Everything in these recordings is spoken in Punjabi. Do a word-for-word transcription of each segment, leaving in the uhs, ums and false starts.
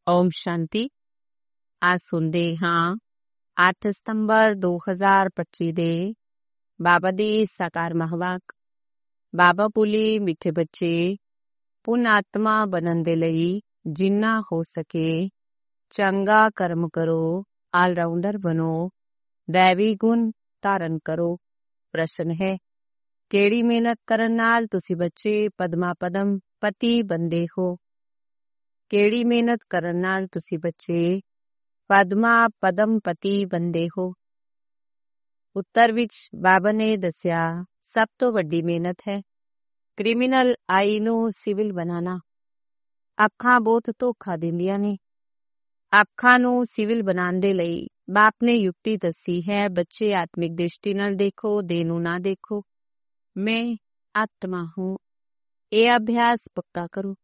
ਓਮ ਸ਼ਾਂਤੀ। ਅੱਜ ਸੁਣਦੇ ਹਾਂ ਅੱਠ ਸਤੰਬਰ ਦੋ ਹਜ਼ਾਰ ਪੱਚੀ ਦੇ ਬਾਬਾ ਦੀ ਸਾਕਾਰ ਮਹਾਵਾਕ। ਬਾਬਾ ਬੋਲੇ, ਮਿੱਠੇ ਬੱਚੇ, ਪੁੰਨ ਆਤਮਾ ਬਣਨ ਦੇ ਲਈ ਜਿੰਨਾ ਹੋ ਸਕੇ ਚੰਗਾ ਕਰਮ ਕਰੋ, ਆਲਰਾਊਂਡਰ ਬਣੋ, ਦੈਵੀ ਗੁਣ ਧਾਰਨ ਕਰੋ। ਪ੍ਰਸ਼ਨ ਹੈ, ਕਿਹੜੀ ਮਿਹਨਤ ਕਰਨ ਨਾਲ ਤੁਸੀਂ ਬੱਚੇ ਪਦਮਾ ਪਦਮ ਪਤੀ ਬਣਦੇ ਹੋ? ਕਿਹੜੀ ਮਿਹਨਤ ਕਰਨ ਨਾਲ ਤੁਸੀਂ ਬੱਚੇ ਪਦਮਾ ਪਦਮ ਪਤੀ ਬਣਦੇ ਹੋ? ਉੱਤਰ ਵਿੱਚ ਬਾਬਾ ਨੇ ਦੱਸਿਆ, ਸਭ ਤੋਂ ਵੱਡੀ ਮਿਹਨਤ ਹੈ ਕ੍ਰਿਮੀਨਲ ਆਈ ਨੂੰ ਸਿਵਲ ਬਣਾਉਣਾ। ਅੱਖਾਂ ਬਹੁਤ ਧੋਖਾ ਦਿੰਦੀਆਂ ਨੇ। ਅੱਖਾਂ ਨੂੰ ਸਿਵਲ ਬਣਾਉਣ ਦੇ ਲਈ ਬਾਪ ਨੇ ਯੁਕਤੀ ਦੱਸੀ ਹੈ, ਬੱਚੇ ਆਤਮਿਕ ਦ੍ਰਿਸ਼ਟੀ ਨਾਲ ਦੇਖੋ, ਦੇਹ ਨੂੰ ਨਾ ਦੇਖੋ। ਮੈਂ ਆਤਮਾ ਹੂੰ, ਇਹ ਅਭਿਆਸ ਪੱਕਾ ਕਰੋ।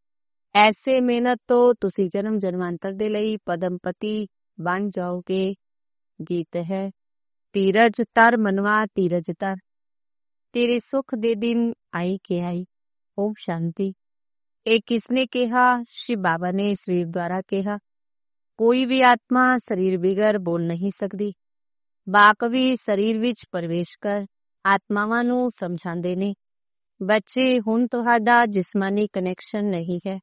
ਐਸੇ ਮਿਹਨਤ ਤੋਂ ਤੁਸੀਂ ਜਨਮ ਜਨਮਾਂਤਰ ਦੇ ਲਈ ਪਦਮਪਤੀ ਬਣ ਜਾਓਗੇ। ਗੀਤ ਹੈ, ਧੀਰਜ ਤਰ ਮਨਵਾ ਧੀਰਜ ਤਰ, ਤੇਰੇ ਸੁਖ ਦੇ ਦਿਨ ਆਈ ਕੇ ਆਈ। ਓਮ ਸ਼ਾਂਤੀ। ਇਹ ਕਿਸਨੇ ਕਿਹਾ? ਸ਼ਿਵ ਬਾਬਾ ਨੇ ਸਰੀਰ ਦੁਆਰਾ ਕਿਹਾ। ਕੋਈ ਵੀ ਆਤਮਾ ਸਰੀਰ ਬਿਗਰ ਬੋਲ ਨਹੀਂ ਸਕਦੀ। ਬਾਪ ਵੀ ਸਰੀਰ ਵਿੱਚ ਪ੍ਰਵੇਸ਼ ਕਰ ਆਤਮਾਵਾਂ ਨੂੰ ਸਮਝਾਉਂਦੇ ਨੇ, ਬੱਚੇ ਹੁਣ ਤੁਹਾਡਾ ਜਿਸਮਾਨੀ ਕਨੈਕਸ਼ਨ ਨਹੀਂ ਹੈ,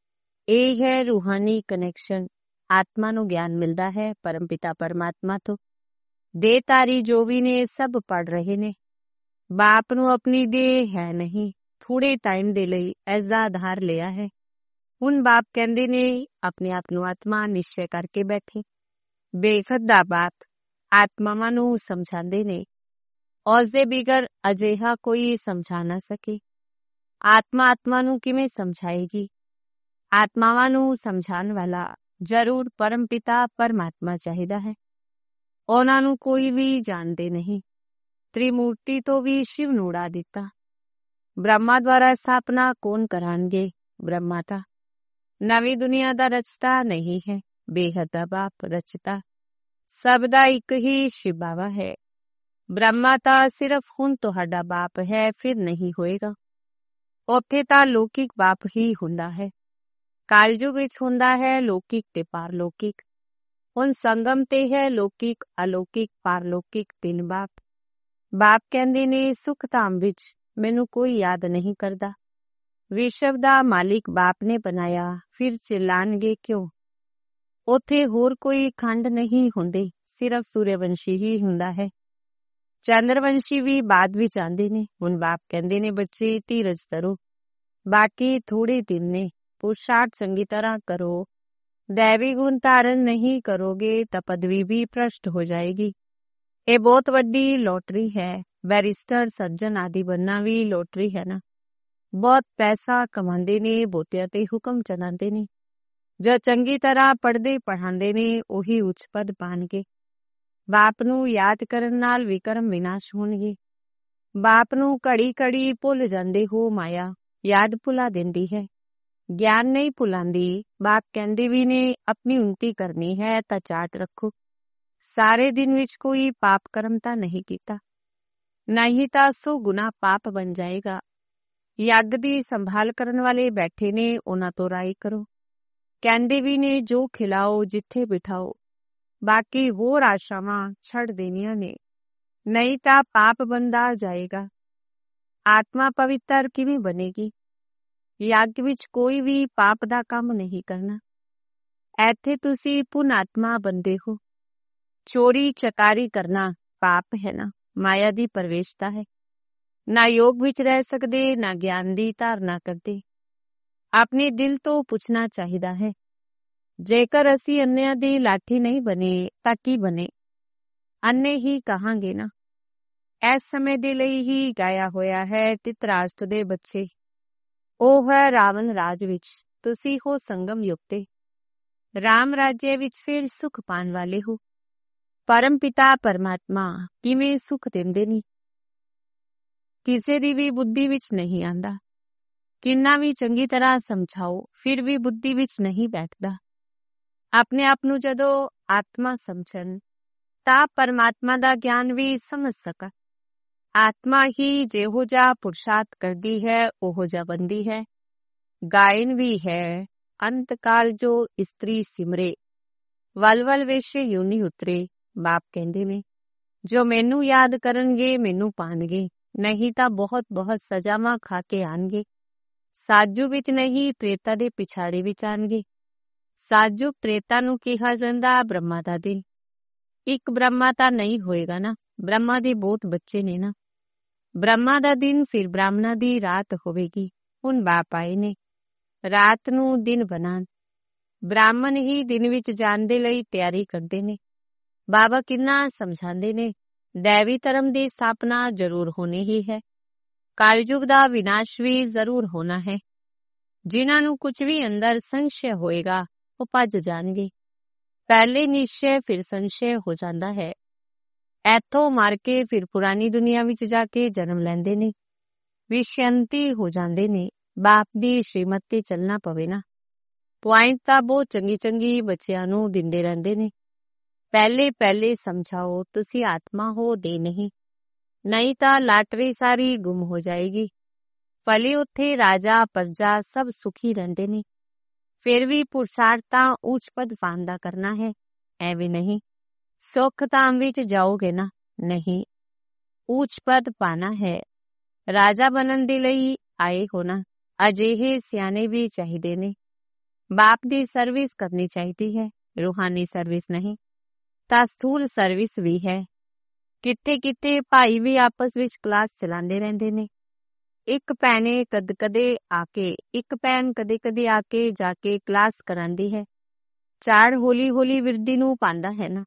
ਇਹ ਹੈ ਰੂਹਾਨੀ ਕਨੈਕਸ਼ਨ। ਆਤਮਾ ਨੂੰ ਗਿਆਨ ਮਿਲਦਾ ਹੈ ਪਰਮ ਪਿਤਾ ਪਰਮਾਤਮਾ ਤੋਂ। ਦੇਹਧਾਰੀ ਜੋ ਵੀ ਨੇ ਸਭ ਪੜ ਰਹੇ ਨੇ। ਬਾਪ ਨੂੰ ਆਪਣੀ ਦੇਹ ਹੈ ਨਹੀਂ, ਥੋੜੇ ਟਾਈਮ ਦੇ ਲਈ ਇਸ ਦਾ ਆਧਾਰ ਲਿਆ ਹੈ। ਹੁਣ ਬਾਪ ਕਹਿੰਦੇ ਨੇ ਆਪਣੇ ਆਪ ਨੂੰ ਆਤਮਾ ਨਿਸ਼ਚੈ ਕਰਕੇ ਬੈਠੇ। ਬੇਖਤ ਦਾ ਬਾਤ ਆਤਮਾਵਾਂ ਨੂੰ ਸਮਝਾਉਂਦੇ ਨੇ, ਉਸਦੇ ਬਿਗਰ ਅਜਿਹਾ ਕੋਈ ਸਮਝਾ ਨਾ ਸਕੇ। ਆਤਮਾ ਆਤਮਾ ਨੂੰ ਕਿਵੇਂ ਸਮਝਾਏਗੀ? ਆਤਮਾਵਾਂ ਨੂੰ ਸਮਝਾਉਣ ਵਾਲਾ ਜ਼ਰੂਰ ਪਰਮ ਪਿਤਾ ਪਰਮਾਤਮਾ ਚਾਹੀਦਾ ਹੈ। ਉਹਨਾਂ ਨੂੰ ਕੋਈ ਵੀ ਜਾਣਦੇ ਨਹੀਂ। ਤ੍ਰਿਮੂਰਤੀ ਤੋਂ ਵੀ ਸ਼ਿਵ ਨੂੰ ਉਡਾ ਦਿੱਤਾ। ਬ੍ਰਹਮਾ ਦੁਆਰਾ ਸਥਾਪਨਾ ਕੌਣ ਕਰਾਂਗੇ? ਬ੍ਰਹਮਾ ਤਾਂ ਨਵੀਂ ਦੁਨੀਆ ਦਾ ਰਚਤਾ ਨਹੀਂ ਹੈ, ਬੇਹਦ ਦਾ ਬਾਪ ਰਚਤਾ। ਸਭ ਦਾ ਇੱਕ ਹੀ ਸ਼ਿਵ ਬਾਬਾ ਹੈ। ਬ੍ਰਹਮਾ ਤਾਂ ਸਿਰਫ ਹੁਣ ਤੁਹਾਡਾ ਬਾਪ ਹੈ, ਫਿਰ ਨਹੀਂ ਹੋਏਗਾ। ਉੱਥੇ ਤਾਂ ਲੌਕਿਕ ਬਾਪ ਹੀ ਹੁੰਦਾ ਹੈ। ਕਾਲਯੁਗ ਵਿੱਚ ਹੁੰਦਾ ਹੈ ਲੌਕਿਕ ਤੇ ਪਾਰਲੌਕਿਕ। ਹੁਣ ਸੰਗਮ ਤੇ ਹੈ ਲੌਕਿਕ ਅਲੌਕਿਕ ਪਾਰਲੌਕਿਕ ਤਿੰਨ ਬਾਪ। ਬਾਪ ਕਹਿੰਦੇ ਨੇ ਸੁਖ ਧਾਮ ਵਿੱਚ ਮੈਨੂੰ ਕੋਈ ਯਾਦ ਨਹੀਂ ਕਰਦਾ। ਵਿਸ਼ਵ ਦਾ ਮਾਲਿਕ ਬਾਪ ਨੇ ਬਣਾਇਆ, ਫਿਰ ਚਿਲਾਣਗੇ ਕਿਉਂ? ਉੱਥੇ ਹੋਰ ਕੋਈ ਖੰਡ ਨਹੀਂ ਹੁੰਦੇ, ਸਿਰਫ ਸੂਰਯਵੰਸ਼ੀ ਹੀ ਹੁੰਦਾ ਹੈ। ਚੰਦਰਵੰਸ਼ੀ ਵੀ ਬਾਅਦ ਵਿੱਚ ਆਉਂਦੇ ਨੇ। ਹੁਣ ਬਾਪ ਕਹਿੰਦੇ ਨੇ ਬੱਚੇ ਧੀਰਜ ਧਰੋ, ਬਾਕੀ ਥੋੜੇ ਦਿਨ ਨੇ, ਪੁਰਸ਼ਾਰਥ ਚੰਗੀ ਤਰ੍ਹਾਂ ਕਰੋ। ਦੈਵੀ ਗੁਣ ਧਾਰਨ ਨਹੀਂ ਕਰੋਗੇ ਤਾਂ ਪਦਵੀ ਵੀ ਭ੍ਰਸ਼ਟ ਹੋ ਜਾਏਗੀ। ਇਹ ਬਹੁਤ ਵੱਡੀ ਲੋਟਰੀ ਹੈ। ਬੈਰਿਸਟਰ ਸਰਜਨ ਆਦਿ ਬਣਨਾ ਵੀ ਲੋਟਰੀ ਹੈ ਨਾ। ਬਹੁਤ ਪੈਸਾ ਕਮਾਉਂਦੇ ਨੇ, ਬਹੁਤਿਆਂ ਤੇ ਹੁਕਮ ਚਲਾਉਂਦੇ ਨੇ। ਜੋ ਚੰਗੀ ਤਰ੍ਹਾਂ ਪੜ੍ਹਦੇ ਪੜ੍ਹਾਉਂਦੇ ਨੇ ਉਹੀ ਉੱਚ ਪਦ ਪਾਣਗੇ। ਬਾਪ ਨੂੰ ਯਾਦ ਕਰਨ ਨਾਲ ਵਿਕਰਮ ਵਿਨਾਸ਼ ਹੋਣਗੇ। ਬਾਪ ਨੂੰ ਘੜੀ ਘੜੀ ਭੁੱਲ ਜਾਂਦੇ ਹੋ, ਮਾਇਆ ਯਾਦ ਭੁਲਾ ਦਿੰਦੀ ਹੈ, ਗਿਆਨ ਨਹੀਂ ਭੁਲਾਉਂਦੀ। ਬਾਪ ਕਹਿੰਦੇ ਵੀ ਨੇ ਆਪਣੀ ਉੱਨਤੀ ਕਰਨੀ ਹੈ ਤਾਂ ਚਾਰਟ ਰੱਖੋ। ਸਾਰੇ ਦਿਨ ਵਿੱਚ ਕੋਈ ਪਾਪ ਕਰਮ ਤਾਂ ਨਹੀਂ ਕੀਤਾ, ਨਹੀਂ ਤਾਂ ਸੌ ਗੁਣਾ ਪਾਪ ਬਣ ਜਾਏਗਾ। ਯੱਗ ਦੀ ਸੰਭਾਲ ਕਰਨ ਵਾਲੇ ਬੈਠੇ ਨੇ, ਉਹਨਾਂ ਤੋਂ ਰਾਏ ਕਰੋ। ਕਹਿੰਦੇ ਵੀ ਨੇ ਜੋ ਖਿਲਾਓ ਜਿੱਥੇ ਬਿਠਾਓ, ਬਾਕੀ ਹੋਰ ਆਸ਼ਾਵਾਂ ਛੱਡ ਦੇਣੀਆਂ ਨੇ, ਨਹੀਂ ਤਾਂ ਪਾਪ ਬੰਦਾ ਜਾਏਗਾ। ਆਤਮਾ ਪਵਿੱਤਰ ਕਿਵੇਂ ਬਣੇਗੀ? ਯੱਗ ਵਿੱਚ ਕੋਈ ਵੀ ਪਾਪ ਦਾ ਕੰਮ ਨਹੀਂ ਕਰਨਾ। ਇੱਥੇ ਤੁਸੀਂ ਪੁੰਨ ਆਤਮਾ ਬਣਦੇ ਹੋ। ਚੋਰੀ ਚਕਾਰੀ ਕਰਨਾ ਪਾਪ ਹੈ ਨਾ, ਮਾਇਆ ਦੀ ਪ੍ਰਵੇਸ਼ਤਾ ਹੈ। ਨਾ ਯੋਗ ਵਿੱਚ ਰਹਿ ਸਕਦੇ, ਨਾ ਗਿਆਨ ਦੀ ਧਾਰਨਾ ਕਰਦੇ। ਆਪਣੇ ਦਿਲ ਤੋਂ ਪੁੱਛਣਾ ਚਾਹੀਦਾ ਹੈ, ਜੇਕਰ ਅਸੀਂ ਅੰਨਿਆਂ ਦੀ ਲਾਠੀ ਨਹੀਂ ਬਣੇ ਤਾਂ ਕੀ ਬਣੇ? ਅੰਨੇ ਹੀ ਕਹਾਂਗੇ ਨਾ। ਇਸ ਸਮੇਂ ਦੇ ਲਈ ਹੀ ਗਾਇਆ ਹੋਇਆ ਹੈ ਧਿਤਰਾਸ਼ਟਰ ਦੇ ਬੱਚੇ। ਉਹ ਹੈ ਰਾਵਣ ਰਾਜ ਵਿੱਚ, ਤੁਸੀਂ ਹੋ ਸੰਗਮ ਯੁਕਤੇ। ਰਾਮ ਰਾਜੇ ਵਿੱਚ ਫਿਰ ਸੁਖ ਪਾਉਣ ਵਾਲੇ ਹੋ। ਪਰਮ ਪਿਤਾ ਪਰਮਾਤਮਾ ਕਿਵੇਂ ਸੁਖ ਦਿੰਦੇ ਨੇ, ਕਿਸੇ ਦੀ ਵੀ ਬੁੱਧੀ ਵਿੱਚ ਨਹੀਂ ਆਉਂਦਾ। ਕਿੰਨਾ ਵੀ ਚੰਗੀ ਤਰ੍ਹਾਂ ਸਮਝਾਓ ਫਿਰ ਵੀ ਬੁੱਧੀ ਵਿੱਚ ਨਹੀਂ ਬੈਠਦਾ। ਆਪਣੇ ਆਪ ਨੂੰ ਜਦੋਂ ਆਤਮਾ ਸਮਝਣ ਤਾਂ ਪਰਮਾਤਮਾ ਦਾ ਗਿਆਨ ਵੀ ਸਮਝ ਸਕਾ। ਆਤਮਾ ਹੀ ਜਿਹੋ ਜਿਹਾ ਪੁਰਸ਼ਾਰਥ ਕਰਦੀ ਹੈ ਉਹੋ ਜਿਹਾ ਬਣਦੀ ਹੈ। ਗਾਇਨ ਵੀ ਹੈ, ਅੰਤ ਕਾਲ ਜੋ ਇਸਤਰੀ ਸਿਮਰੇ, ਵਲ ਵਲ ਵੇਸ਼ੇ ਯੂਨੀ ਉਤਰੇ। ਬਾਪ ਕਹਿੰਦੇ ਨੇ ਜੋ ਮੈਨੂੰ ਯਾਦ ਕਰਨਗੇ ਮੈਨੂੰ ਪਾਣਗੇ, ਨਹੀਂ ਤਾਂ ਬਹੁਤ ਬਹੁਤ ਸਜ਼ਾਵਾਂ ਖਾ ਕੇ ਆਣਗੇ। ਸਾਜੂ ਵਿੱਚ ਨਹੀਂ, ਪ੍ਰੇਤਾ ਦੇ ਪਿਛਾੜੇ ਵਿੱਚ ਆਣਗੇ। ਸਾਜੂ ਪ੍ਰੇਤਾ ਨੂੰ ਕਿਹਾ ਜਾਂਦਾ ਬ੍ਰਹਮਾ ਦਾ ਦਿਨ। ਇੱਕ ਬ੍ਰਹਮਾ ਤਾਂ ਨਹੀਂ ਹੋਏਗਾ ਨਾ, ਬ੍ਰਹਮਾ ਦੇ ਬਹੁਤ ਬੱਚੇ ਨੇ ਨਾ। ਬ੍ਰਹਮਾ ਦਾ ਦਿਨ ਫਿਰ ਬ੍ਰਾਹਮਣਾਂ ਦੀ ਰਾਤ ਹੋਵੇਗੀ। ਹੁਣ ਬਾਪ ਆਏ ਨੇ ਰਾਤ ਨੂੰ ਦਿਨ ਬਣਾਉਣ। ਬ੍ਰਾਹਮਣ ਹੀ ਦਿਨ ਵਿੱਚ ਜਾਣ ਦੇ ਲਈ ਤਿਆਰੀ ਕਰਦੇ ਨੇ। ਬਾਬਾ ਕਿੰਨਾ ਸਮਝਾਉਂਦੇ ਨੇ, ਦੈਵੀ ਧਰਮ ਦੀ ਸਥਾਪਨਾ ਜ਼ਰੂਰ ਹੋਣੀ ਹੀ ਹੈ। ਕਲਯੁਗ ਦਾ ਵਿਨਾਸ਼ ਵੀ ਜ਼ਰੂਰ ਹੋਣਾ ਹੈ। ਜਿਨ੍ਹਾਂ ਨੂੰ ਕੁਝ ਵੀ ਅੰਦਰ ਸੰਸ਼ਯ ਹੋਏਗਾ ਉਹ ਭੱਜ ਜਾਣਗੇ। ਪਹਿਲੇ ਨਿਸ਼ਚੈ ਫਿਰ ਸੰਸ਼ਯ ਹੋ ਜਾਂਦਾ ਹੈ। ਇੱਥੋਂ ਮਰ ਕੇ ਫਿਰ ਪੁਰਾਣੀ ਦੁਨੀਆ ਵਿੱਚ ਜਾ ਕੇ ਜਨਮ ਲੈਂਦੇ ਨੇ, ਵਿਸ਼ਯੰਤੀ ਹੋ ਜਾਂਦੇ ਨੇ। ਬਾਪ ਦੀ ਸ਼੍ਰੀਮਤ ਤੇ ਚੱਲਣਾ ਪਵੇ ਨਾ। ਪੁਆਇੰਟ ਤਾਂ ਬਹੁਤ ਚੰਗੀ ਚੰਗੀ ਬੱਚਿਆਂ ਨੂੰ ਦਿੰਦੇ ਰਹਿੰਦੇ ਨੇ। ਪਹਿਲੇ ਪਹਿਲੇ ਸਮਝਾਓ ਤੁਸੀਂ ਆਤਮਾ ਹੋ, ਦੇ ਨਹੀਂ, ਨਹੀਂ ਤਾਂ ਲਾਟਰੀ ਸਾਰੀ ਗੁੰਮ ਹੋ ਜਾਏਗੀ। ਭਲੇ ਉੱਥੇ ਰਾਜਾ ਪ੍ਰਜਾ ਸਭ ਸੁਖੀ ਰਹਿੰਦੇ ਨੇ, ਫਿਰ ਵੀ ਪੁਰਸ਼ਾਰਥ ਤਾਂ ਉੱਚ ਪਦ ਪਾਉਣ ਦਾ ਕਰਨਾ ਹੈ। ਐਵੇਂ ਨਹੀਂ ਸੁੱਖ ਧਾਮ ਵਿੱਚ ਜਾਓਗੇ ਨਾ, ਨਹੀਂ, ਉੱਚ ਪਦ ਪਾਣਾ ਹੈ। ਰਾਜਾ ਬਣਨ ਦੇ ਲਈ ਆਏ ਹੋ ਨਾ। ਅਜਿਹੇ ਸਿਆਣੇ ਵੀ ਚਾਹੀਦੇ ਨੇ। ਬਾਪ ਦੀ ਸਰਵਿਸ ਕਰਨੀ ਚਾਹੀਦੀ ਹੈ, ਰੂਹਾਨੀ ਸਰਵਿਸ ਨਹੀਂ ਤਾਂ ਸਥੂਲ ਸਰਵਿਸ ਵੀ ਹੈ। ਕਿਤੇ ਕਿਤੇ ਭਾਈ ਵੀ ਆਪਸ ਵਿੱਚ ਕਲਾਸ ਚਲਾਉਂਦੇ ਰਹਿੰਦੇ ਨੇ। ਇੱਕ ਭੈਣੇ ਕਦ ਕਦੇ ਆ ਕੇ ਇੱਕ ਭੈਣ ਕਦੇ ਕਦੇ ਆ ਕੇ ਜਾ ਕੇ ਕਲਾਸ ਕਰਾਂਦੀ ਹੈ। ਝਾੜ ਹੌਲੀ ਹੌਲੀ ਵਿਰਦੀ ਨੂੰ ਪਾਉਂਦਾ ਹੈ ਨਾ।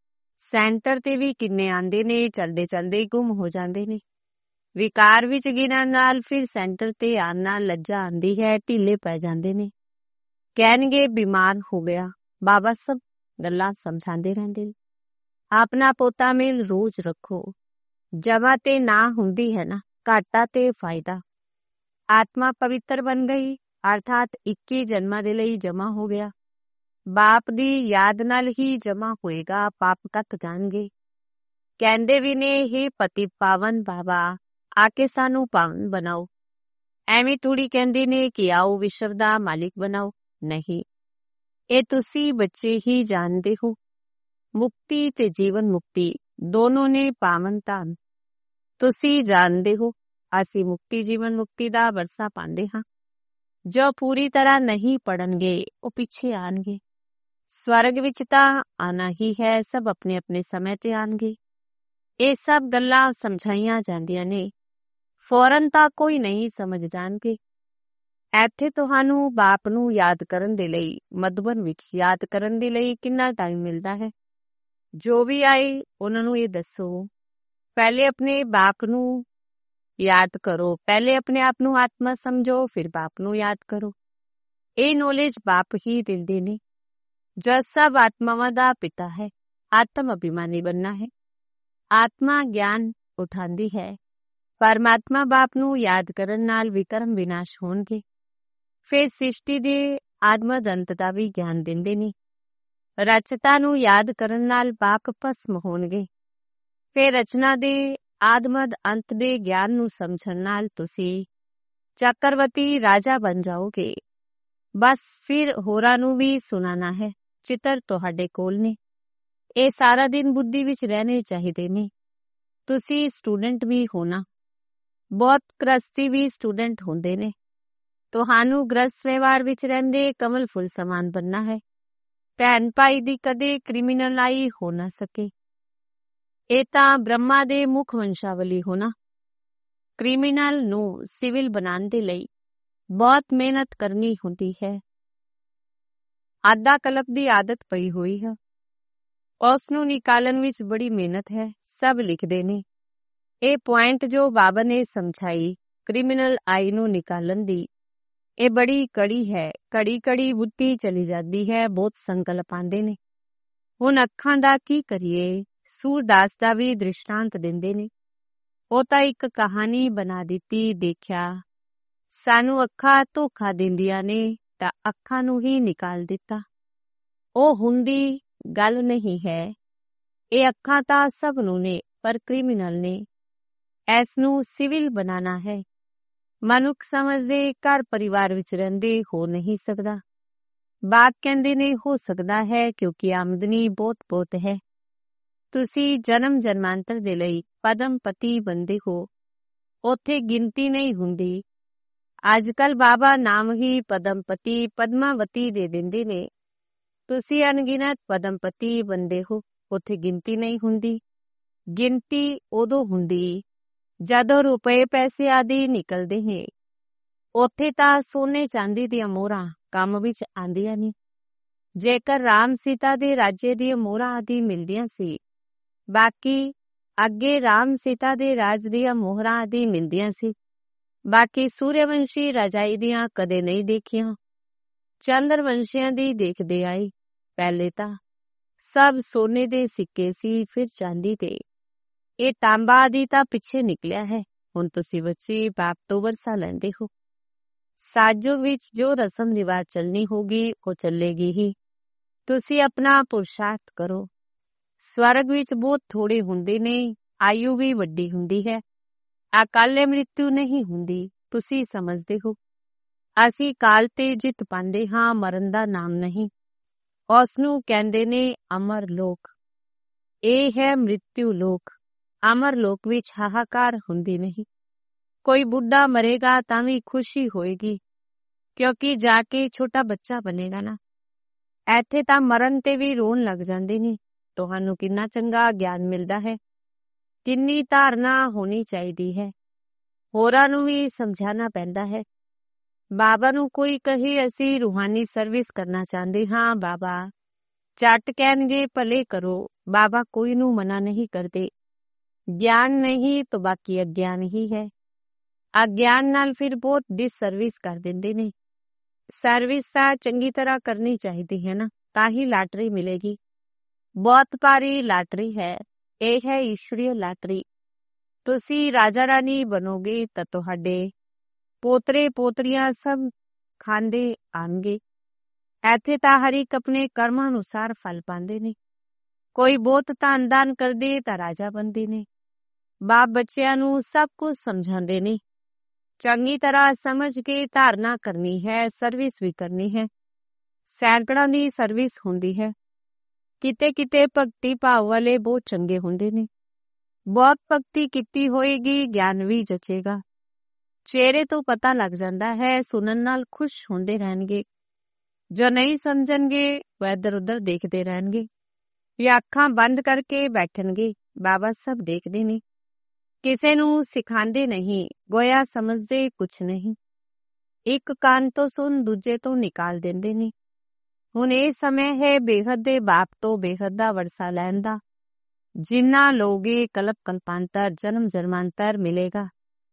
ਸੈਂਟਰ ਤੇ ਵੀ ਕਿੰਨੇ ਆਉਂਦੇ ਨੇ, ਚਲਦੇ ਚਲਦੇ ਗੁੰਮ ਹੋ ਜਾਂਦੇ ਨੇ। ਵਿਕਾਰ ਵਿੱਚ ਗਿਣਨ ਨਾਲ ਫਿਰ ਸੈਂਟਰ ਤੇ ਆਉਣ ਨਾਲ ਲੱਜਾ ਆਉਂਦੀ ਹੈ, ਢਿੱਲੇ ਪੈ ਜਾਂਦੇ ਨੇ। ਕਹਿਣਗੇ ਬਿਮਾਰ ਹੋ ਗਿਆ। ਬਾਬਾ ਸਭ ਗੱਲਾਂ ਸਮਝਾਉਂਦੇ ਰਹਿੰਦੇ ਨੇ। ਆਪਣਾ ਪੋਤਾ ਮੇਲ ਰੋਜ਼ ਰੱਖੋ। ਜਮਾ ਤੇ ਨਾ ਹੁੰਦੀ ਹੈ ਨਾ, ਘਾਟਾ ਤੇ ਫਾਇਦਾ। ਆਤਮਾ ਪਵਿੱਤਰ ਬਣ ਗਈ, ਅਰਥਾਤ ਇੱਕੀ ਜਨਮਾਂ ਦੇ ਲਈ ਜਮਾ ਹੋ ਗਿਆ। ਬਾਪ ਦੀ ਯਾਦ ਨਾਲ ਹੀ ਜਮਾ ਹੋਏਗਾ, ਪਾਪ ਕੱਟ ਜਾਣਗੇ। ਕਹਿੰਦੇ ਵੀ ਨੇ ਹੇ ਪਤੀ ਪਾਵਨ ਬਾਬਾ ਆ ਕੇ ਸਾਨੂੰ ਪਾਵਨ ਬਣਾਓ। ਐਵੇਂ ਥੋੜੀ ਕਹਿੰਦੇ ਨੇ ਕਿ ਆਓ ਵਿਸ਼ਵ ਦਾ ਮਾਲਿਕ ਬਣਾਓ। ਨਹੀਂ, ਇਹ ਤੁਸੀਂ ਬੱਚੇ ਹੀ ਜਾਣਦੇ ਹੋ। ਮੁਕਤੀ ਤੇ ਜੀਵਨ ਮੁਕਤੀ ਦੋਨੋਂ ਨੇ ਪਾਵਨ ਧਾਮ। ਤੁਸੀਂ ਜਾਣਦੇ ਹੋ ਅਸੀਂ ਮੁਕਤੀ ਜੀਵਨ ਮੁਕਤੀ ਦਾ ਵਰਸਾ ਪਾਉਂਦੇ ਹਾਂ। ਜੋ ਪੂਰੀ ਤਰ੍ਹਾਂ ਨਹੀਂ ਪੜਨਗੇ ਉਹ ਪਿੱਛੇ ਆਣਗੇ। ਸਵਰਗ ਵਿੱਚ ਤਾਂ ਆਣਾ ਹੀ ਹੈ, ਸਭ ਆਪਣੇ ਆਪਣੇ ਸਮੇਂ ਤੇ ਆਣਗੇ। ਇਹ ਸਭ ਗੱਲਾਂ ਸਮਝਾਈਆਂ ਜਾਂਦੀਆਂ ਨੇ, ਫੌਰਨ ਤਾਂ ਕੋਈ ਨਹੀਂ ਸਮਝ ਜਾਣਗੇ। ਇੱਥੇ ਤੁਹਾਨੂੰ ਬਾਪ ਨੂੰ ਯਾਦ ਕਰਨ ਦੇ ਲਈ, ਮਧੁਬਨ ਵਿੱਚ ਯਾਦ ਕਰਨ ਦੇ ਲਈ ਕਿੰਨਾ ਟਾਈਮ ਮਿਲਦਾ ਹੈ। ਜੋ ਵੀ ਆਏ ਉਹਨਾਂ ਨੂੰ ਇਹ ਦੱਸੋ, ਪਹਿਲੇ ਆਪਣੇ ਬਾਪ ਨੂੰ ਯਾਦ ਕਰੋ। ਪਹਿਲੇ ਆਪਣੇ ਆਪ ਨੂੰ ਆਤਮਾ ਸਮਝੋ, ਫਿਰ ਬਾਪ ਨੂੰ ਯਾਦ ਕਰੋ। ਇਹ ਨੌਲੇਜ ਬਾਪ ਹੀ ਦਿੰਦੇ ਨੇ। ਜੋ ਸਭ ਆਤਮਾਵਾਂ ਦਾ ਪਿਤਾ ਹੈ। ਆਤਮ ਅਭਿਮਾਨੀ ਬਣਨਾ ਹੈ। ਆਤਮਾ ਗਿਆਨ ਉਠਾਉਂਦੀ ਹੈ। ਪਰਮਾਤਮਾ ਬਾਪ ਨੂੰ ਯਾਦ ਕਰਨ ਨਾਲ ਵਿਕਰਮ ਵਿਨਾਸ਼ ਹੋਣਗੇ। ਫਿਰ ਸ੍ਰਿਸ਼ਟੀ ਦੇ ਆਦਮਦ ਅੰਤ ਦਾ ਵੀ ਗਿਆਨ ਦਿੰਦੇ ਨੇ। ਰਚਤਾ ਨੂੰ ਯਾਦ ਕਰਨ ਨਾਲ ਬਾਪ ਭਸਮ ਹੋਣਗੇ। ਫਿਰ ਰਚਨਾ ਦੇ ਆਦਮਦ ਅੰਤ ਦੇ ਗਿਆਨ ਨੂੰ ਸਮਝਣ ਨਾਲ ਤੁਸੀਂ ਚੱਕਰਵਰਤੀ ਰਾਜਾ ਬਣ ਜਾਓਗੇ। ਬਸ ਫਿਰ ਹੋਰਾਂ ਨੂੰ ਵੀ ਸੁਣਾਣਾ ਹੈ। ਚਿੱਤਰ ਤੁਹਾਡੇ ਕੋਲ ਨੇ। ਇਹ ਸਾਰਾ ਦਿਨ ਬੁੱਧੀ ਵਿੱਚ ਰਹਿਣੇ ਚਾਹੀਦੇ ਨੇ। ਤੁਸੀਂ ਸਟੂਡੈਂਟ ਵੀ ਹੋਣਾ। ਬਹੁਤ ਗ੍ਰਸਤੀ ਵੀ ਸਟੂਡੈਂਟ ਹੁੰਦੇ ਨੇ। ਤੁਹਾਨੂੰ ਗ੍ਰਸਤ ਵਿਵਹਾਰ ਵਿੱਚ ਰਹਿੰਦੇ ਕਮਲ ਫੁੱਲ ਸਮਾਨ ਬਣਨਾ ਹੈ। ਭੈਣ ਭਾਈ ਦੀ ਕਦੇ ਕ੍ਰਿਮੀਨਲਾਈ ਹੋ ਨਾ ਸਕੇ। ਇਹ ਤਾਂ ਬ੍ਰਹਮਾ ਦੇ ਮੁੱਖ ਵੰਸ਼ਾਵਲੀ ਹੋਣਾ। ਕ੍ਰਿਮੀਨਲ ਨੂੰ ਸਿਵਲ ਬਣਾਉਣ ਦੇ ਲਈ ਬਹੁਤ ਮਿਹਨਤ ਕਰਨੀ ਹੁੰਦੀ ਹੈ। ਅੱਧਾ ਕਲਪ ਦੀ ਆਦਤ ਪਈ ਹੋਈ ਹੈ, ਉਸ ਨੂੰ ਨਿਕਾਲਣ ਵਿੱਚ ਬੜੀ ਮਿਹਨਤ ਹੈ। ਸਭ ਲਿਖਦੇ ਨੇ। ਇਹ ਪੁਆਇੰਟ ਜੋ ਬਾਬਾ ਨੇ ਸਮਝਾਈ ਕ੍ਰਿਮੀਨਲ ਆਈ ਨੂੰ ਨਿਕਾਲਣ ਦੀ, ਇਹ ਬੜੀ ਕੜੀ ਹੈ। ਕੜੀ ਕੜੀ ਬੁੱਧੀ ਚਲੀ ਜਾਂਦੀ ਹੈ। ਬਹੁਤ ਸੰਕਲਪ ਆਉਂਦੇ ਨੇ। ਹੁਣ ਅੱਖਾਂ ਦਾ ਕੀ ਕਰੀਏ? ਸੂਰਦਾਸ ਦਾ ਵੀ ਦ੍ਰਿਸ਼ਟਾਂਤ ਦਿੰਦੇ ਨੇ। ਉਹ ਤਾਂ ਇੱਕ ਕਹਾਣੀ ਬਣਾ ਦਿੱਤੀ। ਦੇਖਿਆ ਸਾਨੂੰ ਅੱਖਾਂ ਧੋਖਾ ਦਿੰਦੀਆਂ ਨੇ ਤਾਂ ਅੱਖਾਂ ਨੂੰ ਹੀ ਨਿਕਾਲ ਦਿੱਤਾ। ਉਹ ਹੁੰਦੀ ਗੱਲ ਨਹੀਂ ਹੈ। ਇਹ ਅੱਖਾਂ ਤਾਂ ਸਭ ਨੂੰ ਨੇ, ਪਰ ਕ੍ਰਿਮੀਨਲ ਨੇ। ਇਸ ਨੂੰ ਸਿਵਲ ਬਣਾਉਣਾ ਹੈ। ਮਨੁੱਖ ਸਮਝਦੇ ਘਰ ਪਰਿਵਾਰ ਵਿੱਚ ਰਹਿੰਦੇ ਹੋ ਨਹੀਂ ਸਕਦਾ। ਬਾਪ ਕਹਿੰਦੇ ਨੇ ਹੋ ਸਕਦਾ ਹੈ ਕਿਉਂਕਿ ਆਮਦਨੀ ਬਹੁਤ ਬਹੁਤ ਹੈ। ਤੁਸੀਂ ਜਨਮ ਜਨਮਾਂਤਰ ਦੇ ਲਈ ਪਦਮਪਤੀ ਬੰਦੇ ਹੋ, ਉੱਥੇ ਗਿਣਤੀ ਨਹੀਂ ਹੁੰਦੀ। ਅੱਜ ਕੱਲ ਬਾਬਾ ਨਾਮ ਹੀ ਪਦਮਪਤੀ ਪਦਮਾਵਤੀ ਦੇ ਦਿੰਦੇ ਨੇ। ਤੁਸੀਂ ਅਣਗਿਣਤ ਪਦਮਪਤੀ ਬੰਦੇ ਹੋ, ਉੱਥੇ ਗਿਣਤੀ ਨਹੀਂ ਹੁੰਦੀ। ਗਿਣਤੀ ਉਦੋਂ ਹੁੰਦੀ ਜਦੋਂ ਰੁਪਏ ਪੈਸੇ ਆਦਿ ਨਿਕਲਦੇ ਨੇ। ਉੱਥੇ ਤਾਂ ਸੋਨੇ ਚਾਂਦੀ ਦੀਆਂ ਮੋਹਰਾਂ ਕੰਮ ਵਿੱਚ ਆਉਂਦੀਆਂ ਨੇ। ਜੇਕਰ ਰਾਮ ਸੀਤਾ ਦੇ ਰਾਜੇ ਦੀਆਂ ਮੋਹਰਾਂ ਆਦਿ ਮਿਲਦੀਆਂ ਸੀ, ਬਾਕੀ ਅੱਗੇ ਰਾਮ ਸੀਤਾ ਦੇ ਰਾਜ ਦੀਆਂ ਮੋਹਰਾਂ ਆਦਿ ਮਿਲਦੀਆਂ ਸੀ। ਬਾਕੀ ਸੂਰਯਵੰਸ਼ੀ ਰਾਜਾਈ ਦੀਆਂ ਕਦੇ ਨਹੀਂ ਦੇਖੀਆਂ। ਚੰਦਰਵੰਸ਼ੀਆਂ ਦੀ ਦੇਖਦੇ ਆਏ। ਪਹਿਲੇ ਤਾਂ ਸਭ ਸੋਨੇ ਦੇ ਸਿੱਕੇ ਸੀ, ਫਿਰ ਚਾਂਦੀ ਦੇ। ਇਹ ਤਾਂਬਾ ਆਦਿ ਤਾਂ ਪਿੱਛੇ ਨਿਕਲਿਆ ਹੈ। ਹੁਣ ਤੁਸੀਂ ਬੱਚੇ ਬਾਪ ਤੋਂ ਵਰਸਾ ਲੈਂਦੇ ਹੋ। ਸਾਜੋ ਵਿੱਚ ਜੋ ਰਸਮ ਰਿਵਾਜ ਚੱਲਣੀ ਹੋਗੀ ਉਹ ਚੱਲੇਗੀ ਹੀ। ਤੁਸੀਂ ਆਪਣਾ ਪੁਰਸ਼ਾਰਥ ਕਰੋ। ਸਵਰਗ ਵਿੱਚ ਬਹੁਤ ਥੋੜੇ ਹੁੰਦੇ ਨੇ, ਆਯੂ ਵੀ ਵੱਡੀ ਹੁੰਦੀ ਹੈ। ਅਕਾਲੇ ਮ੍ਰਿਤੂ ਨਹੀਂ ਹੁੰਦੀ, ਤੁਸੀਂ ਸਮਝਦੇ ਹੋ। ਅਸੀਂ ਕਾਲ ਤੇ ਜਿੱਤ ਪਾਉਂਦੇ ਹਾਂ, ਮਰਨ ਦਾ ਨਾਮ ਨਹੀਂ। ਉਸ ਨੂੰ ਕਹਿੰਦੇ ਨੇ ਅਮਰ ਲੋਕ। ਇਹ ਹੈ ਮ੍ਰਿਤੂ ਲੋਕ। ਅਮਰ ਲੋਕ ਵਿੱਚ ਹਾਹਾਕਾਰ ਹੁੰਦੀ ਨਹੀਂ। ਕੋਈ ਬੁੱਢਾ ਮਰੇਗਾ ਤਾਂ ਵੀ ਖੁਸ਼ੀ ਹੋਏਗੀ, ਕਿਉਂਕਿ ਜਾ ਕੇ ਛੋਟਾ ਬੱਚਾ ਬਣੇਗਾ ਨਾ। ਇੱਥੇ ਤਾਂ ਮਰਨ ਤੇ ਵੀ ਰੋਣ ਲੱਗ ਜਾਂਦੇ ਨੇ। ਤੁਹਾਨੂੰ ਕਿੰਨਾ ਚੰਗਾ ਗਿਆਨ ਮਿਲਦਾ ਹੈ, ਕਿੰਨੀ ਧਾਰਨਾ ਹੋਣੀ ਚਾਹੀਦੀ ਹੈ। ਹੋਰਾਂ ਨੂੰ ਵੀ ਸਮਝਾਉਣਾ ਪੈਂਦਾ ਹੈ। ਬਾਬਾ ਨੂੰ ਕੋਈ ਕਹੇ ਅਸੀਂ ਰੂਹਾਨੀ ਸਰਵਿਸ ਕਰਨਾ ਚਾਹੁੰਦੇ ਹਾਂ, ਬਾਬਾ ਝੱਟ ਕਹਿਣਗੇ ਭਲੇ ਕਰੋ। ਬਾਬਾ ਕੋਈ ਨੂੰ ਮਨਾ ਨਹੀਂ ਕਰਦੇ। ਗਿਆਨ ਨਹੀਂ ਤਾਂ ਬਾਕੀ ਅਗਿਆਨ ਹੀ ਹੈ। ਅਗਿਆਨ ਨਾਲ ਫਿਰ ਬਹੁਤ ਡਿਸਸਰਵਿਸ ਕਰ ਦਿੰਦੇ ਨੇ। ਸਰਵਿਸ ਤਾਂ ਚੰਗੀ ਤਰ੍ਹਾਂ ਕਰਨੀ ਚਾਹੀਦੀ ਹੈ ਨਾ, ਤਾਂ ਹੀ ਲਾਟਰੀ ਮਿਲੇਗੀ। ਬਹੁਤ ਭਾਰੀ ਲਾਟਰੀ ਹੈ। ਇਹ ਹੈ ਈਸ਼ਵਰੀ ਲਾਟਰੀ। ਤੁਸੀਂ ਰਾਜਾ ਰਾਣੀ ਬਣੋਗੇ ਤਾਂ ਤੁਹਾਡੇ ਪੋਤਰੇ ਪੋਤਰੀਆਂ ਸਭ ਖਾਂਦੇ ਆਣਗੇ। ਇੱਥੇ ਤਾਂ ਹਰ ਇੱਕ ਆਪਣੇ ਕਰਮਾਂ ਅਨੁਸਾਰ ਫਲ ਪਾਉਂਦੇ ਨੇ। ਕੋਈ ਬਹੁਤ ਧਨ ਦਾਨ ਕਰਦੇ ਤਾਂ ਰਾਜਾ ਬਣਦੇ ਨੇ। ਬਾਪ ਬੱਚਿਆਂ ਨੂੰ ਸਭ ਕੁਝ ਸਮਝਾਉਂਦੇ ਨੇ। ਚੰਗੀ ਤਰ੍ਹਾਂ ਸਮਝ ਕੇ ਧਾਰਨਾ ਕਰਨੀ ਹੈ, ਸਰਵਿਸ ਵੀ ਕਰਨੀ ਹੈ। ਸੈਂਕੜਾਂ ਦੀ ਸਰਵਿਸ ਹੁੰਦੀ ਹੈ। ਕਿਤੇ ਕਿਤੇ ਭਗਤੀ ਭਾਵ ਵਾਲੇ ਬਹੁਤ ਚੰਗੇ ਹੁੰਦੇ ਨੇ। ਬਹੁਤ ਭਗਤੀ ਕੀਤੀ ਹੋਏਗੀ, ਗਿਆਨ ਵੀ ਜਚੇਗਾ। ਚਿਹਰੇ ਤੋਂ ਪਤਾ ਲੱਗ ਜਾਂਦਾ ਹੈ। ਸੁਣਨ ਨਾਲ ਖੁਸ਼ ਹੁੰਦੇ ਰਹਿਣਗੇ। ਜੋ ਨਹੀਂ ਸਮਝਣਗੇ ਉਹ ਇੱਧਰ ਉੱਧਰ ਦੇਖਦੇ ਰਹਿਣਗੇ ਜਾਂ ਅੱਖਾਂ ਬੰਦ ਕਰਕੇ ਬੈਠਣਗੇ। ਬਾਬਾ ਸਭ ਦੇਖਦੇ ਨੇ। ਕਿਸੇ ਨੂੰ ਸਿਖਾਉਂਦੇ ਨਹੀਂ, ਗੋਇਆ ਸਮਝਦੇ ਕੁਛ ਨਹੀਂ। ਇੱਕ ਕੰਨ ਤੋਂ ਸੁਣ ਦੂਜੇ ਤੋਂ ਨਿਕਾਲ ਦਿੰਦੇ ਨੇ। ਹੁਣ ਇਹ ਸਮੇਂ ਹੈ ਬੇਹੱਦ ਦੇ ਬਾਪ ਤੋਂ ਬੇਹੱਦ ਦਾ ਵਰਸਾ ਲੈਣ ਦਾ। ਜਿੰਨਾ ਲੋਗੇ ਕਲਪ ਕਲਪਾਂਤਰ ਜਨਮ ਜਨਮਾਂਤਰ ਮਿਲੇਗਾ,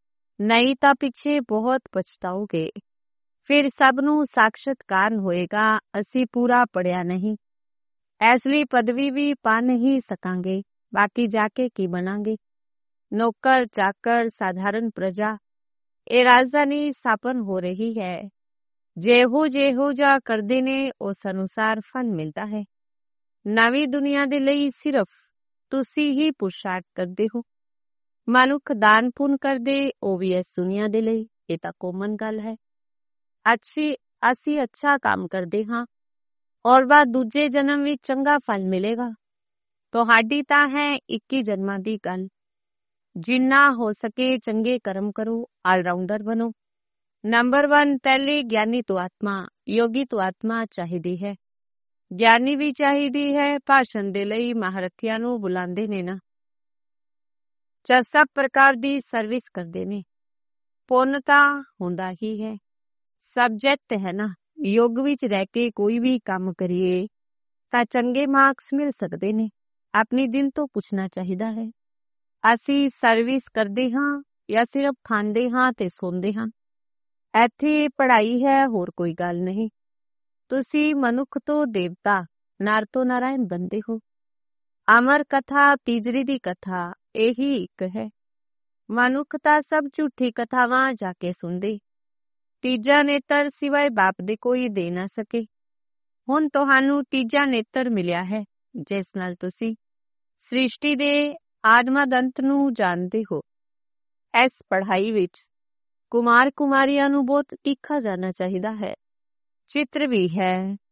ਨਹੀਂ ਤਾਂ ਪਿੱਛੇ ਬਹੁਤ ਪਛਤਾਓਗੇ। ਫਿਰ ਸਭ ਨੂੰ ਸਾਖਸ਼ਾਤਕਾਰ ਹੋਏਗਾ ਅਸੀਂ ਪੂਰਾ ਪੜਿਆ ਨਹੀਂ, ਇਸ ਲਈ ਪਦਵੀ ਵੀ ਪਾ ਨਹੀਂ ਸਕਾਂਗੇ। ਬਾਕੀ ਜਾ ਕੇ ਕੀ ਬਣਾਂਗੇ? ਨੌਕਰ ਚਾਕਰ ਸਾਧਾਰਨ ਪ੍ਰਜਾ। ਇਹ ਰਾਜਧਾਨੀ ਸਥਾਪਨ ਹੋ ਰਹੀ ਹੈ। ਜਿਹੋ ਜਿਹੋ ਜਾ ਕਰਦੇ ਨੇ ਉਸ ਅਨੁਸਾਰ ਫਲ ਮਿਲਦਾ ਹੈ। ਨਵੀਂ ਦੁਨੀਆ ਦੇ ਲਈ ਸਿਰਫ ਤੁਸੀਂ ਹੀ ਪੁਰਸ਼ਾਰਥ ਕਰਦੇ ਹੋ। ਮਨੁੱਖ ਦਾਨ ਪੁੰਨ ਕਰਦੇ, ਉਹ ਵੀ ਇਸ ਦੁਨੀਆ ਦੇ ਲਈ। ਇਹ ਤਾਂ ਕੋਮਨ ਗੱਲ ਹੈ। ਅੱਛੀ ਅਸੀਂ ਅੱਛਾ ਕੰਮ ਕਰਦੇ ਹਾਂ ਔਰ ਬਾਅਦ ਦੂਜੇ ਜਨਮ ਵਿੱਚ ਚੰਗਾ ਫਲ ਮਿਲੇਗਾ। ਤੁਹਾਡੀ ਤਾਂ ਹੈ ਇੱਕੀ ਜਨਮਾਂ ਦੀ ਗੱਲ। ਜਿੰਨਾ ਹੋ ਸਕੇ ਚੰਗੇ ਕਰਮ ਕਰੋ, ਆਲਰਾਊਂਡਰ ਬਣੋ। ਨੰਬਰ ਵਨ ਪਹਿਲੇ ਗਿਆਨੀ ਤੋਂ ਆਤਮਾ, ਯੋਗੀ ਤੋਂ ਆਤਮਾ ਚਾਹੀਦੀ ਹੈ। ਗਿਆਨੀ ਵੀ ਚਾਹੀਦੀ ਹੈ। ਭਾਸ਼ਣ ਦੇ ਲਈ ਮਹਾਰਥੀਆਂ ਨੂੰ ਬੁਲਾਉਂਦੇ ਨੇ ਨਾ, ਜਾਂ ਸਭ ਪ੍ਰਕਾਰ ਦੀ ਸਰਵਿਸ ਕਰਦੇ ਨੇ। ਪੁੰਨ ਤਾਂ ਹੁੰਦਾ ਹੀ ਹੈ। ਸਬਜੈਕਟ ਹੈ ਨਾ। ਯੁੱਗ ਵਿੱਚ ਰਹਿ ਕੇ ਕੋਈ ਵੀ ਕੰਮ ਕਰੀਏ ਤਾਂ ਚੰਗੇ ਮਾਰਕਸ ਮਿਲ ਸਕਦੇ ਨੇ। ਆਪਣੇ ਦਿਲ ਤੋਂ ਪੁੱਛਣਾ ਚਾਹੀਦਾ ਹੈ, ਅਸੀਂ ਸਰਵਿਸ ਕਰਦੇ ਹਾਂ ਜਾਂ ਸਿਰਫ ਖਾਂਦੇ ਹਾਂ ਤੇ ਸੌਂਦੇ ਹਾਂ। ਇੱਥੇ ਪੜ੍ਹਾਈ ਹੈ, ਹੋਰ ਕੋਈ ਗੱਲ ਨਹੀਂ। ਤੁਸੀਂ ਮਨੁੱਖ ਤੋਂ ਦੇਵਤਾ, ਨਰ ਤੋਂ ਨਾਰਾਇਣ ਬਣਦੇ ਹੋ। ਅਮਰ ਕਥਾ ਤੀਜਰੀ ਦੀ ਕਥਾ ਇਹੀ ਇੱਕ ਹੈ। ਮਨੁੱਖ ਤਾਂ ਸਭ ਝੂਠੀ ਕਥਾਵਾਂ ਜਾ ਕੇ ਸੁਣਦੇ। ਤੀਜਾ ਨੇਤਰ ਸਿਵਾਏ ਬਾਪ ਦੇ ਕੋਈ ਦੇ ਨਾ ਸਕੇ। ਹੁਣ ਤੁਹਾਨੂੰ ਤੀਜਾ ਨੇਤਰ ਮਿਲਿਆ ਹੈ, ਜਿਸ ਨਾਲ ਤੁਸੀਂ ਸ੍ਰਿਸ਼ਟੀ ਦੇ ਆਦਮਦ ਅੰਤ ਨੂੰ ਜਾਣਦੇ ਹੋ। ਇਸ ਪੜ੍ਹਾਈ ਵਿੱਚ ਕੁਮਾਰ ਕੁਮਾਰੀਆਂ ਨੂੰ ਬਹੁਤ ਤਿੱਖਾ ਜਾਣਾ ਚਾਹੀਦਾ ਹੈ। ਚਿੱਤਰ ਵੀ ਹੈ,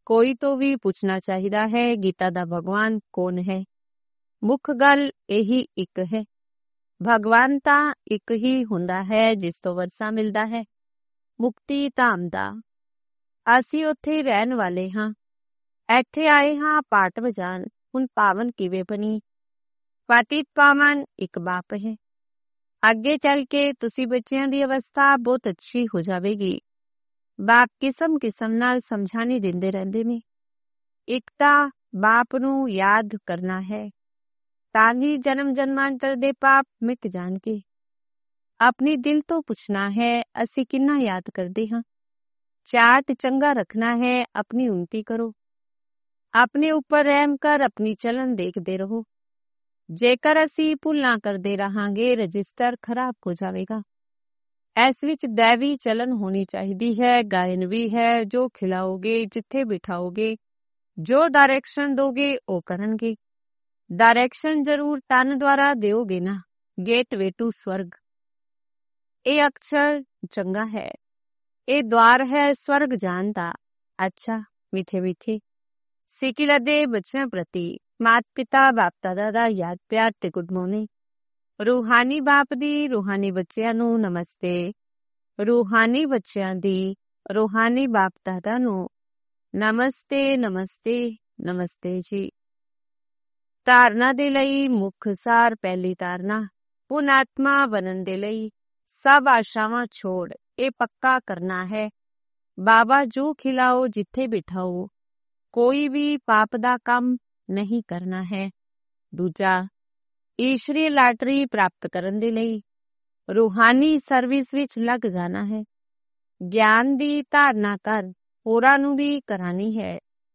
ਕੋਈ ਤੋਂ ਵੀ ਪੁੱਛਣਾ ਚਾਹੀਦਾ ਹੈ ਗੀਤਾ ਦਾ ਭਗਵਾਨ ਕੌਣ ਹੈ। ਮੁੱਖ ਗੱਲ ਇਹੀ ਇੱਕ ਹੈ, ਭਗਵਾਨ ਤਾਂ ਇੱਕ ਹੀ ਹੁੰਦਾ ਹੈ ਜਿਸ ਤੋਂ ਵਰਸਾ ਮਿਲਦਾ ਹੈ ਮੁਕਤੀ ਧਾਮ ਦਾ। ਅਸੀਂ ਉੱਥੇ ਰਹਿਣ ਵਾਲੇ ਹਾਂ, ਇੱਥੇ ਆਏ ਹਾਂ ਪਾਠ ਵਜਾਣ। ਹੁਣ ਪਾਵਨ ਕਿਵੇਂ ਬਣੀ? ਪਤਿਤ ਪਾਵਨ ਇੱਕ ਬਾਪ ਹੈ। ਅੱਗੇ ਚੱਲ ਕੇ ਤੁਸੀਂ ਬੱਚਿਆਂ ਦੀ ਅਵਸਥਾ ਬਹੁਤ ਅੱਛੀ ਹੋ ਜਾਵੇਗੀ। ਬਾਪ ਕਿਸਮ ਕਿਸਮ ਨਾਲ ਸਮਝਾਣੀ ਦਿੰਦੇ ਰਹਿੰਦੇ ਨੇ। ਇੱਕ ਤਾਂ ਬਾਪ ਨੂੰ ਯਾਦ ਕਰਨਾ ਹੈ, ਤਾਂ ਹੀ ਜਨਮ ਜਨਮਾਂਤਰ ਦੇ ਪਾਪ ਮਿਟ ਜਾਣਗੇ। ਆਪਣੀ ਦਿਲ ਤੋਂ ਪੁੱਛਣਾ ਹੈ ਅਸੀਂ ਕਿੰਨਾ ਯਾਦ ਕਰਦੇ ਹਾਂ। ਚਾਰਟ ਚੰਗਾ ਰੱਖਣਾ ਹੈ, ਆਪਣੀ ਉਨਤੀ ਕਰੋ। ਆਪਣੇ ਉੱਪਰ ਰਹਿਮ ਕਰ ਆਪਣੀ ਚਲਨ ਦੇਖਦੇ ਰਹੋ। ਜੇਕਰ ਅਸੀਂ ਭੁੱਲਾਂ ਕਰਦੇ ਰਹਾਂਗੇ ਰਜਿਸਟਰ ਖਰਾਬ ਹੋ ਜਾਵੇਗਾ। ਇਸ ਵਿੱਚ ਦੈਵੀ ਚਲਨ ਹੋਣੀ ਚਾਹੀਦੀ ਹੈ, ਗਾਇਨ ਵੀ ਹੈ। ਜੋ ਖਿਲਾਓਗੇ, ਜਿੱਥੇ ਬਿਠਾਓਗੇ, ਜੋ ਡਾਇਰੈਕਸ਼ਨ ਦੋਗੇ ਉਹ ਕਰਨਗੇ। ਡਾਇਰੈਕਸ਼ਨ ਜ਼ਰੂਰ ਤਨ ਦੁਆਰਾ ਦਿਓਗੇ ਨਾ। ਗੇਟਵੇ ਟੂ ਸਵਰਗ, ਇਹ ਅਕਸ਼ਰ ਚੰਗਾ ਹੈ, ਇਹ ਦਵਾਰ ਹੈ ਸਵਰਗ ਜਾਣ ਦਾ। ਅੱਛਾ ਮਿੱਠੇ ਮਿੱਠੇ ਸਿੱਕਿਲਾ ਦੇ ਬੱਚਿਆਂ ਪ੍ਰਤੀ ਮਾਤ ਪਿਤਾ ਬਾਪ ਦਾਦਾ ਦਾ ਯਾਦ ਪਿਆਰ ਤੇ ਗੁੱਡ ਮਾਰਨਿੰਗ। ਰੂਹਾਨੀ ਬਾਪ ਦੀ ਰੂਹਾਨੀ ਬੱਚਿਆਂ ਨੂੰ ਨਮਸਤੇ। ਰੂਹਾਨੀ ਬੱਚਿਆਂ ਦੀ ਰੂਹਾਨੀ ਬਾਪ ਦਾਦਾ ਨੂੰ ਨਮਸਤੇ ਨਮਸਤੇ ਨਮਸਤੇ ਜੀ। ਧਾਰਨਾ ਦੇ ਲਈ ਮੁੱਖ ਸਾਰ। ਪਹਿਲੀ ਧਾਰਨਾ, ਪੁਨ ਆਤਮਾ ਬਣਨ ਦੇ ਲਈ ਸਭ ਆਸ਼ਾਵਾਂ ਛੋੜ ਇਹ ਪੱਕਾ ਕਰਨਾ ਹੈ ਬਾਬਾ ਜੋ ਖਿਲਾਓ, ਜਿੱਥੇ ਬਿਠਾਓ, ਕੋਈ ਵੀ ਪਾਪ ਦਾ ਕੰਮ ਨਹੀਂ ਕਰਨਾ ਹੈ। ਦੂਜਾ, ਈਸ਼ਵਰੀ ਲਾਟਰੀ ਪ੍ਰਾਪਤ ਕਰਨ ਦੇ ਲਈ ਰੂਹਾਨੀ ਸਰਵਿਸ ਵਿੱਚ ਲੱਗ ਜਾਣਾ ਹੈ। ਗਿਆਨ ਦੀ ਧਾਰਨਾ ਕਰ, ਹੋਰਾਂ ਨੂੰ ਵੀ ਕਰਾਣੀ ਹੈ।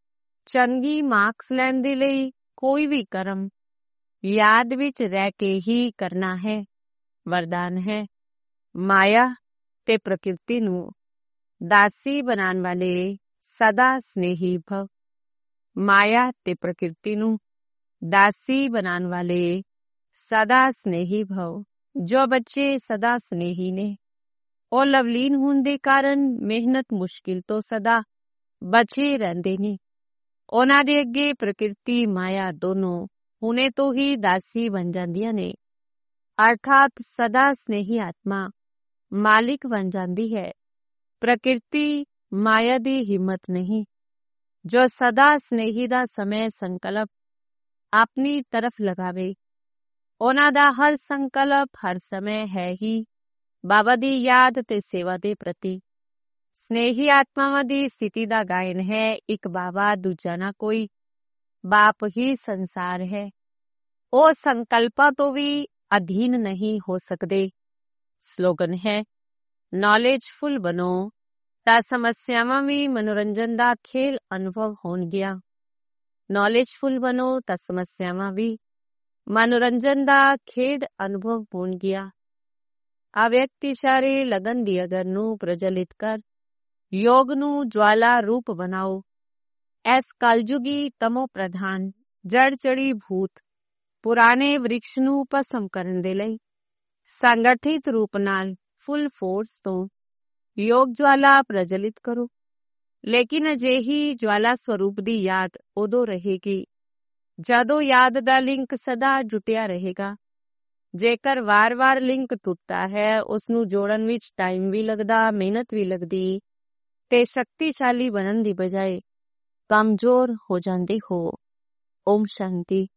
ਚੰਗੀ ਮਾਰਕਸ ਲੈਣ ਦੇ ਲਈ ਕੋਈ ਵੀ ਕਰਮ ਯਾਦ ਵਿੱਚ ਰਹਿ ਕੇ ਹੀ ਕਰਨਾ ਹੈ। ਵਰਦਾਨ ਹੈ, ਮਾਇਆ ਤੇ ਪ੍ਰਕਿਰਤੀ ਨੂੰ ਦਾਸੀ ਬਣਾਉਣ ਵਾਲੇ ਸਦਾ ਸਨੇਹੀ ਭਵ। ਮਾਇਆ ਤੇ ਪ੍ਰਕਿਰਤੀ ਨੂੰ ਦਾਸੀ ਬਣਾਉਣ ਵਾਲੇ ਸਦਾ ਸਨੇਹੀ ਭਵ। ਜੋ ਬੱਚੇ ਸਦਾ ਸਨੇਹੀ ਨੇ ਉਹ ਲਵਲੀਨ ਹੋਣ ਦੇ ਕਾਰਨ ਮਿਹਨਤ ਮੁਸ਼ਕਿਲ ਤੋਂ ਸਦਾ ਬਚੇ ਰਹਿੰਦੇ ਨੇ। ਉਹਨਾਂ ਦੇ ਅੱਗੇ ਪ੍ਰਕਿਰਤੀ ਮਾਇਆ ਦੋਨੋਂ ਹੁਣੇ ਤੋਂ ਹੀ ਦਾਸੀ ਬਣ ਜਾਂਦੀਆਂ ਨੇ। ਅਰਥਾਤ ਸਦਾ ਸਨੇਹੀ ਆਤਮਾ ਮਾਲਿਕ ਬਣ ਜਾਂਦੀ ਹੈ। ਪ੍ਰਕਿਰਤੀ ਮਾਇਆ ਦੀ ਹਿੰਮਤ ਨਹੀਂ। ਜੋ ਸਦਾ ਸਨੇਹੀ ਦਾ ਸਮੇਂ ਸੰਕਲਪ ਆਪਣੀ ਤਰਫ ਲਗਾਵੇ, ਉਹਨਾਂ ਦਾ ਹਰ ਸੰਕਲਪ ਹਰ ਸਮੇਂ ਹੈ ਹੀ ਬਾਬਾ ਦੀ ਯਾਦ ਤੇ ਸੇਵਾ ਦੇ ਪ੍ਰਤੀ। ਸਨੇਹੀ ਆਤਮਾਵਾਂ ਦੀ ਸਥਿਤੀ ਦਾ ਗਾਇਨ ਹੈ, ਇੱਕ ਬਾਬਾ ਦੂਜਾ ਨਾ ਕੋਈ, ਬਾਪ ਹੀ ਸੰਸਾਰ ਹੈ। ਉਹ ਸੰਕਲਪਾਂ ਤੋਂ ਵੀ ਅਧੀਨ ਨਹੀਂ ਹੋ ਸਕਦੇ। ਸਲੋਗਨ ਹੈ, ਨੌਲੇਜਫੁਲ ਬਣੋ ਤਾਂ ਸਮੱਸਿਆਵਾਂ ਵੀ ਮਨੋਰੰਜਨ ਦਾ ਖੇਲ ਅਨੁਭਵ ਹੋਣਗੀਆਂ। ਨੌਲੇਜਫੁਲ ਬਣੋ ਤਾਂ ਸਮੱਸਿਆਵਾਂ ਵੀ ਮਨੋਰੰਜਨ ਦਾ ਖੇਡ ਅਨੁਭਵ ਹੋਣਗੀਆਂ। ਅਵਿਅਕਤ ਇਸ਼ਾਰੇ ਲਗਨ ਦੀ ਅਗਰ ਨੂੰ ਪ੍ਰਜਵਲਿਤ ਕਰ ਯੋਗ ਨੂੰ ਜਵਾਲਾ ਰੂਪ ਬਣਾਓ। ਐਸ ਕਲਯੁਗੀ ਤਮੋ ਪ੍ਰਧਾਨ ਜੜ ਚੜੀ ਭੂਤ ਪੁਰਾਣੇ ਵ੍ਰਿਕਸ਼ ਨੂੰ ਭਸਮ ਕਰਨ ਦੇ ਲਈ ਸੰਗਠਿਤ ਰੂਪ ਨਾਲ ਫੁੱਲ ਫੋਰਸ ਤੋਂ ਯੋਗ ਜਵਾਲਾ ਪ੍ਰਜਵਲਿਤ ਕਰੋ। ਲੇਕਿਨ ਅਜਿਹੀ ਜਵਾਲਾ ਸਰੂਪ ਦੀ ਯਾਦ ਉਦੋਂ ਰਹੇਗੀ ਜਦੋਂ ਯਾਦ ਦਾ ਲਿੰਕ ਸਦਾ ਜੁਟਿਆ ਰਹੇਗਾ। ਜੇਕਰ ਵਾਰ-ਵਾਰ ਲਿੰਕ ਟੁੱਟਦਾ ਹੈ, ਉਸਨੂੰ ਜੋੜਨ ਵਿੱਚ ਟਾਈਮ ਵੀ ਲੱਗਦਾ, ਮਿਹਨਤ ਵੀ ਲੱਗਦੀ ਤੇ ਸ਼ਕਤੀਸ਼ਾਲੀ ਬਣਨ ਦੀ ਬਜਾਏ ਕਮਜ਼ੋਰ ਹੋ ਜਾਂਦੇ ਹੋ। ਓਮ ਸ਼ਾਂਤੀ।